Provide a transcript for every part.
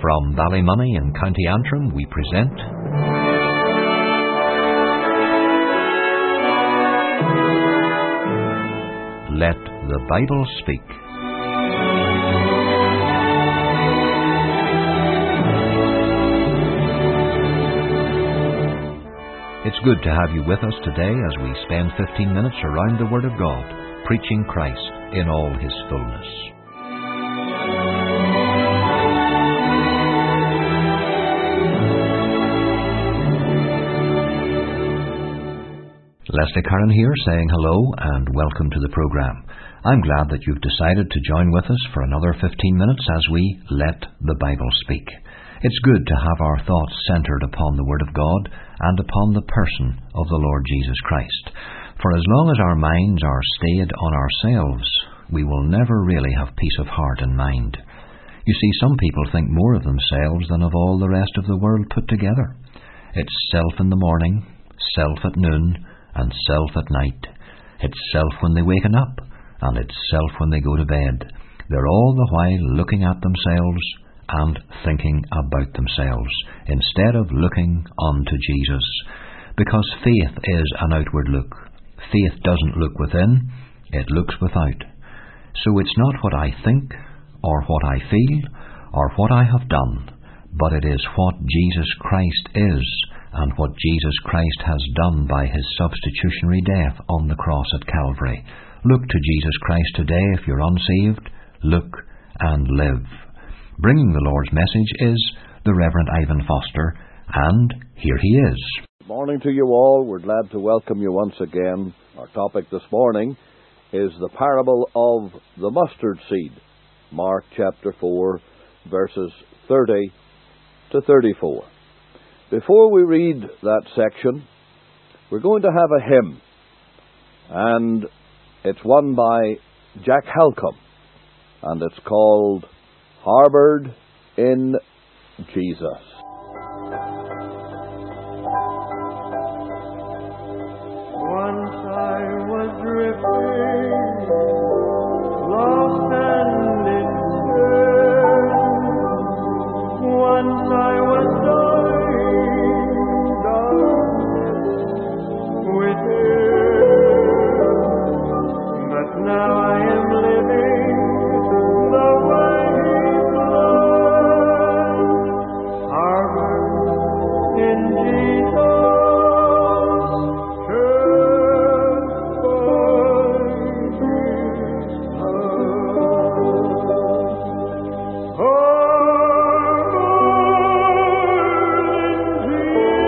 From Ballymoney in County Antrim, we present Let the Bible Speak. It's good to have you with us today as we spend 15 minutes around the Word of God, preaching Christ in all His fullness. Leslie Curran here, saying hello and welcome to the programme. I'm glad that you've decided to join with us for another 15 minutes as we let the Bible speak. It's good to have our thoughts centred upon the Word of God and upon the person of the Lord Jesus Christ. For as long as our minds are stayed on ourselves, we will never really have peace of heart and mind. You see, some people think more of themselves than of all the rest of the world put together. It's self in the morning, self at noon, and self at night. It's self when they waken up, and it's self when they go to bed. They're all the while looking at themselves and thinking about themselves, instead of looking unto Jesus. Because faith is an outward look. Faith doesn't look within, it looks without. So it's not what I think, or what I feel, or what I have done, but it is what Jesus Christ is, and what Jesus Christ has done by His substitutionary death on the cross at Calvary. Look to Jesus Christ today if you're unsaved. Look and live. Bringing the Lord's message is the Reverend Ivan Foster, and here he is. Good morning to you all. We're glad to welcome you once again. Our topic this morning is the parable of the mustard seed, Mark chapter 4, verses 30 to 34. Before we read that section, we're going to have a hymn, and it's one by Jack Halcombe, and it's called Harboured in Jesus. Once I was drifting, lost and in sin. Once I was now I am living the way He planned, harbored in Jesus, kept by His hand. Harbored in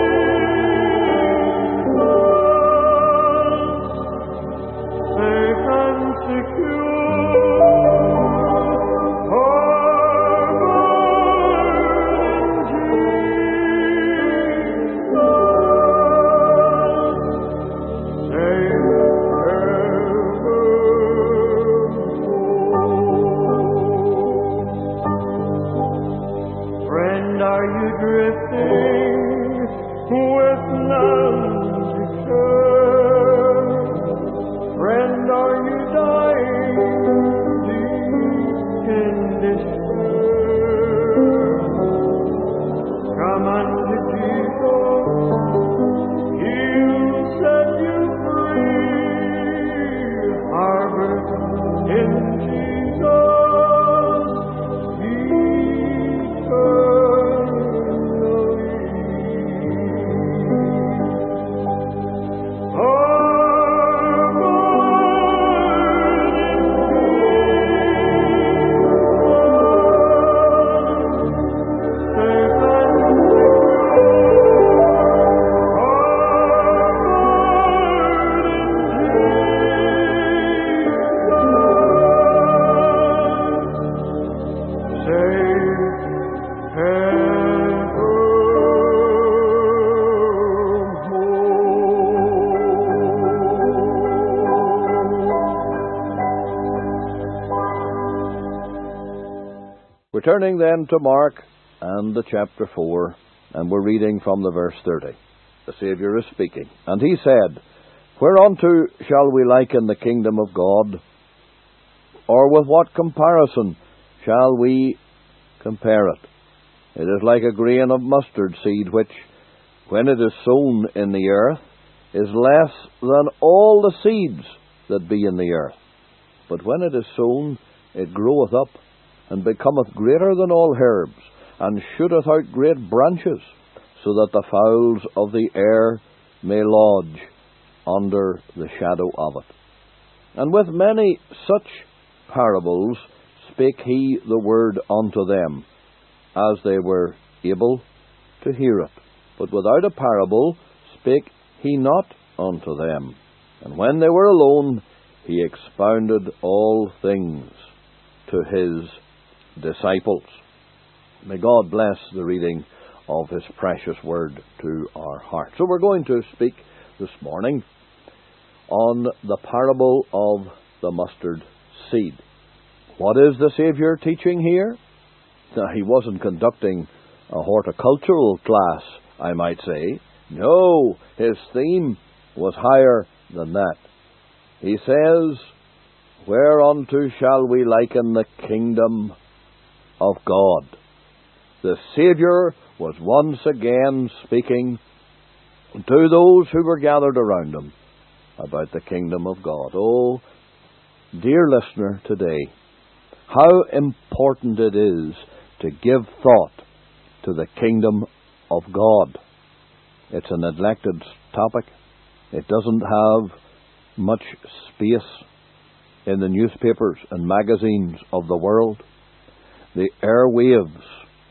Jesus, safe and Friend, are you drifting with none to care? Friend, are you dying deep in despair? Come unto Jesus, He'll set you free. Harbored in Jesus, We're turning then to Mark and the chapter 4, and we're reading from the verse 30. The Saviour is speaking. And He said, Whereunto shall we liken the kingdom of God? Or with what comparison shall we compare it? It is like a grain of mustard seed, which, when it is sown in the earth, is less than all the seeds that be in the earth. But when it is sown, it groweth up, and becometh greater than all herbs, and shooteth out great branches, so that the fowls of the air may lodge under the shadow of it. And with many such parables spake he the word unto them, as they were able to hear it. But without a parable spake he not unto them. And when they were alone, he expounded all things to his disciples. May God bless the reading of his precious word to our hearts. So we're going to speak this morning on the parable of the mustard seed. What is the Saviour teaching here? Now, he wasn't conducting a horticultural class, I might say. No, his theme was higher than that. He says, "Whereunto shall we liken the kingdom of God?" The Saviour was once again speaking to those who were gathered around him about the kingdom of God. Oh, dear listener, today, how important it is to give thought to the kingdom of God. It's a neglected topic. It doesn't have much space in the newspapers and magazines of the world. The airwaves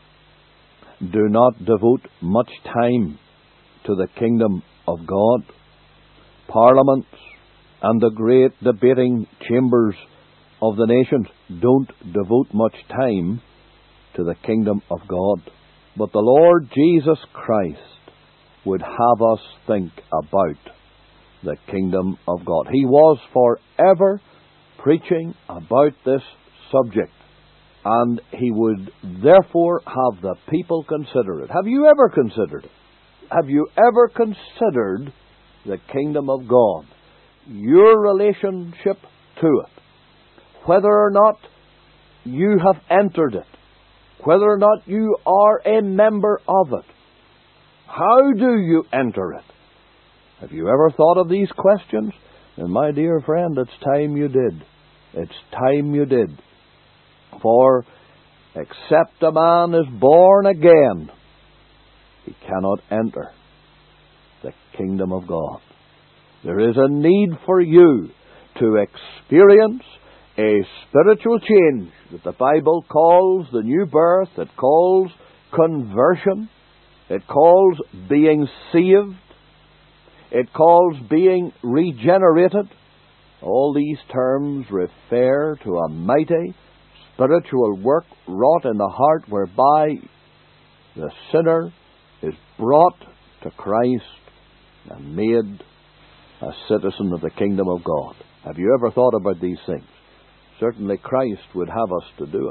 do not devote much time to the kingdom of God. Parliaments and the great debating chambers of the nations don't devote much time to the kingdom of God. But the Lord Jesus Christ would have us think about the kingdom of God. He was forever preaching about this subject, and he would therefore have the people consider it. Have you ever considered it? Have you ever considered the kingdom of God? Your relationship to it. Whether or not you have entered it. Whether or not you are a member of it. How do you enter it? Have you ever thought of these questions? And my dear friend, it's time you did. It's time you did. For except a man is born again, he cannot enter the kingdom of God. There is a need for you to experience a spiritual change that the Bible calls the new birth. It calls conversion. It calls being saved. It calls being regenerated. All these terms refer to a mighty spiritual work wrought in the heart whereby the sinner is brought to Christ and made a citizen of the kingdom of God. Have you ever thought about these things? Certainly Christ would have us to do it.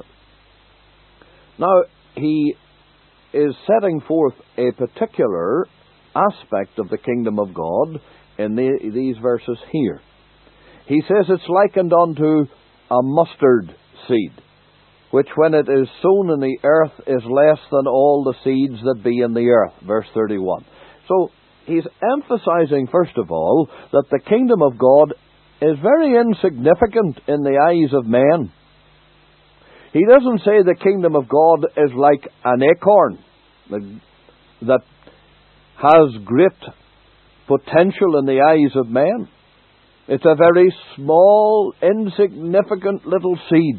Now, he is setting forth a particular aspect of the kingdom of God in these verses here. He says it's likened unto a mustard seed, which when it is sown in the earth is less than all the seeds that be in the earth. Verse 31. So, he's emphasizing, first of all, that the kingdom of God is very insignificant in the eyes of men. He doesn't say the kingdom of God is like an acorn that has great potential in the eyes of men. It's a very small, insignificant little seed.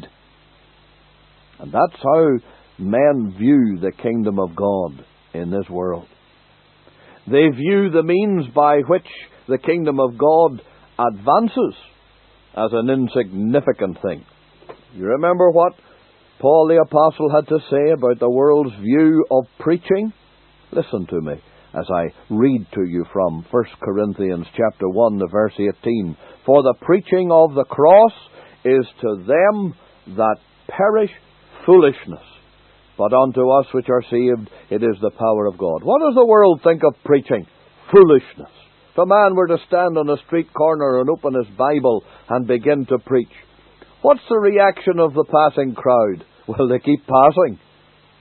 And that's how men view the kingdom of God in this world. They view the means by which the kingdom of God advances as an insignificant thing. You remember what Paul the Apostle had to say about the world's view of preaching? Listen to me as I read to you from 1 Corinthians chapter 1, the verse 18. For the preaching of the cross is to them that perish foolishness, but unto us which are saved it is the power of God. What does the world think of preaching? Foolishness. If a man were to stand on a street corner and open his Bible and begin to preach, what's the reaction of the passing crowd? Well, they keep passing.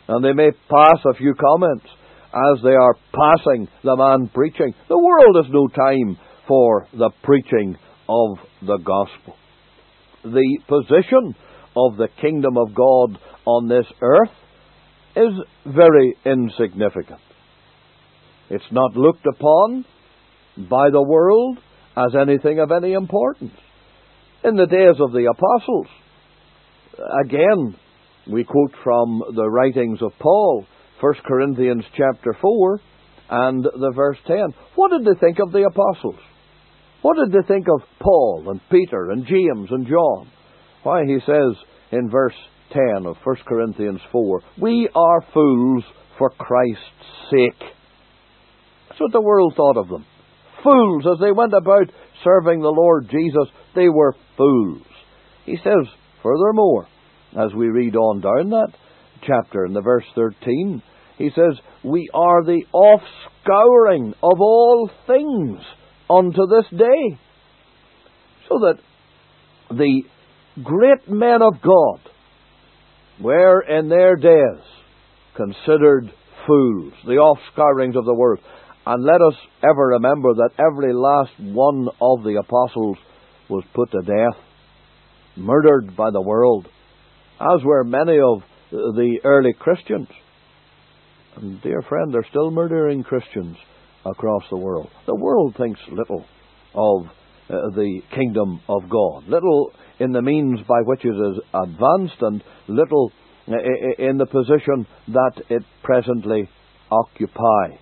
and they may pass a few comments as they are passing the man preaching. The world has no time for the preaching of the gospel. The position of the kingdom of God on this earth is very insignificant. It's not looked upon by the world as anything of any importance. In the days of the apostles, again, we quote from the writings of Paul, 1 Corinthians chapter 4 and the verse 10. What did they think of the apostles? What did they think of Paul and Peter and James and John? Why, he says in verse 10 of 1 Corinthians 4, "We are fools for Christ's sake." That's what the world thought of them. Fools. As they went about serving the Lord Jesus, they were fools. He says, furthermore, as we read on down that chapter in the verse 13, he says, "We are the offscouring of all things unto this day." So that the great men of God were in their days considered fools, the offscourings of the world. And let us ever remember that every last one of the apostles was put to death, murdered by the world, as were many of the early Christians. And dear friend, they're still murdering Christians across the world. The world thinks little of the kingdom of God, little in the means by which it is advanced, and little in the position that it presently occupies.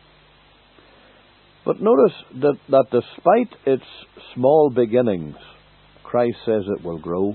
But notice that despite its small beginnings, Christ says it will grow.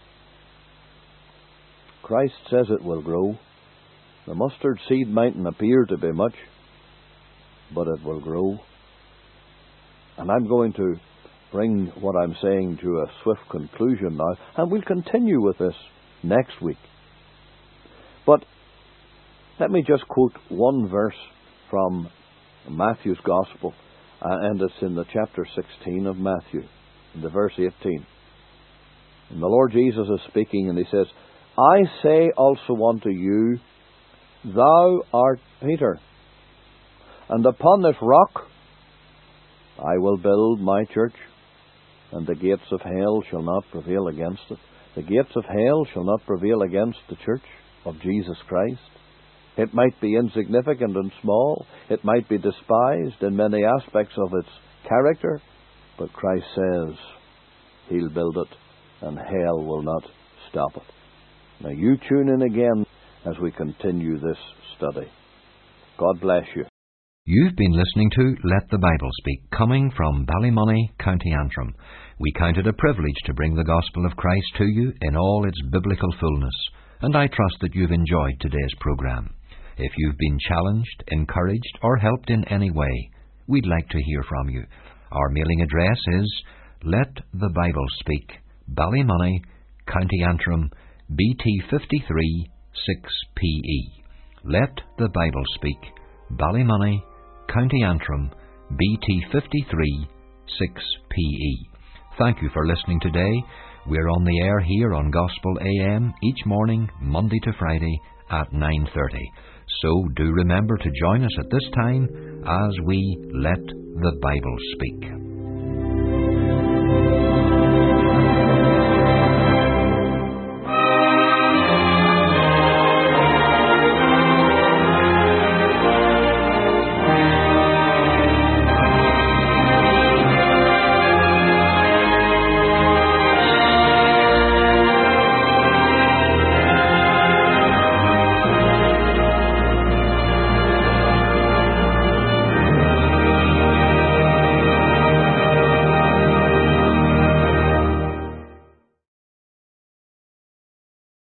Christ says it will grow. The mustard seed mightn't appear to be much, but it will grow. And I'm going to bring what I'm saying to a swift conclusion now, and we'll continue with this next week. But let me just quote one verse from Matthew's Gospel, and it's in the chapter 16 of Matthew, in the verse 18. And the Lord Jesus is speaking, and he says, "I say also unto you, thou art Peter, and upon this rock I will build my church, and the gates of hell shall not prevail against it." The gates of hell shall not prevail against the church of Jesus Christ. It might be insignificant and small. It might be despised in many aspects of its character. But Christ says He'll build it, and hell will not stop it. Now you tune in again as we continue this study. God bless you. You've been listening to Let the Bible Speak, coming from Ballymoney, County Antrim. We count it a privilege to bring the gospel of Christ to you in all its biblical fullness, and I trust that you've enjoyed today's programme. If you've been challenged, encouraged, or helped in any way, we'd like to hear from you. Our mailing address is Let the Bible Speak, Ballymoney, County Antrim, BT 53 6PE. Let the Bible Speak, Ballymoney, County Antrim, BT 53 6PE. Thank you for listening today. We're on the air here on Gospel AM each morning, Monday to Friday at 9:30. So do remember to join us at this time as we Let the Bible Speak.